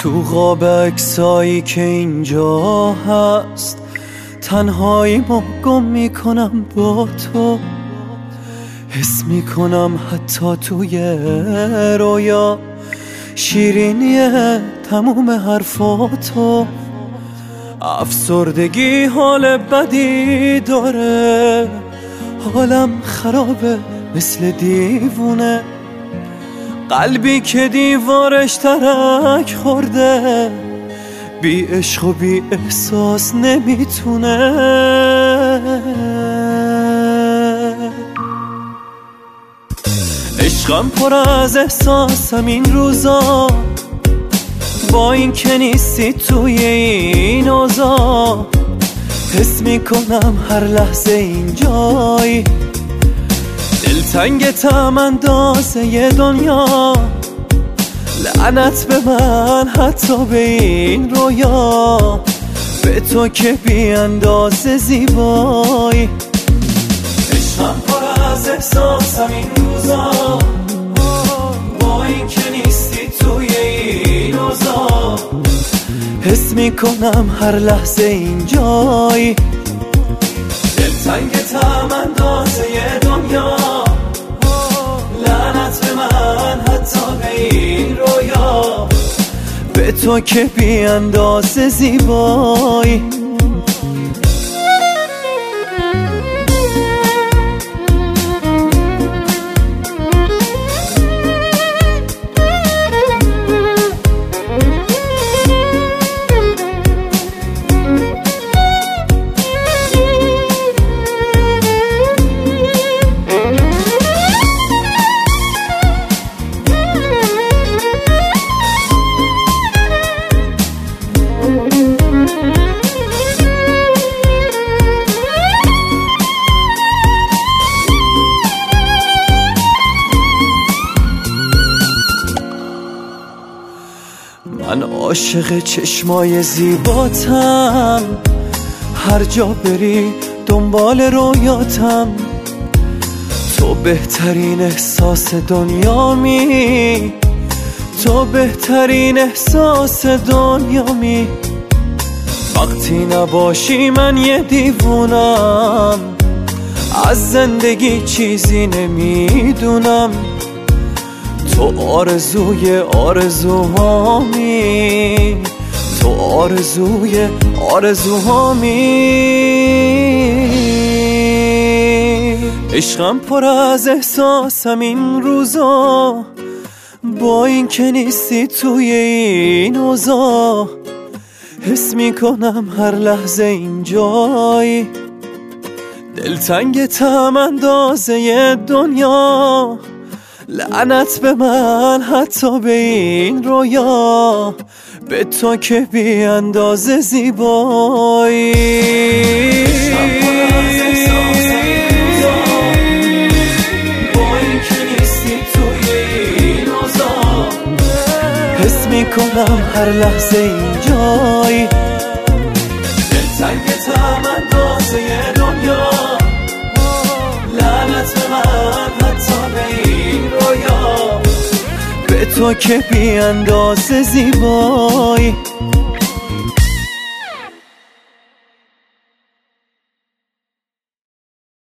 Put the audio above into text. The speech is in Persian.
تو قاب اکسایی که اینجا هست تنهاییمو گم میکنم با تو، حس میکنم حتی توی رویا شیرینیه تموم حرفاتو. افسردگی حال بدی داره، حالم خرابه مثل دیوونه، قلبی که دیوارش ترک خورده بی عشق و بی احساس نمیتونه. عشقم پر از احساسم این روزا، با این که نیستی توی این اوضاع، حس میکنم هر لحظه اینجایی، دلتنگتم اندازه دنیا، لعنت به من حتی به این رویا، به تو که بی اندازه زیبایی. عشقم پر از احساسم این روزا، با این که نیستی توی این اوضاع، حس میکنم هر لحظه اینجایی، دلتنگتم اندازه دنیا، لعنت به من حتی به این رویا، به تو که بی اندازه زیبایی. من عاشق چشمای زیباتم، هر جا بری دنبال رویاتم، تو بهترین احساس دنیامی، تو بهترین احساس دنیامی. وقتی نباشی من یه دیوونم، از زندگی چیزی نمیدونم، تو آرزوی آرزوهامی، تو آرزوی آرزوهامی. عشقم پر از احساسم این روزا، با این که نیستی توی این اوضاع، حس میکنم هر لحظه اینجایی، دلتنگتم اندازه دنیا، لعنت به من حتی به این رویا، به تو که بی اندازه زیبایی. با این که نیستی توی این اوضاع، حس میکنم هر لحظه اینجایی، دلتنگتم اندازه دنیا، لعنت به من حتی به این رویا، به تو که بی اندازه زیبایی.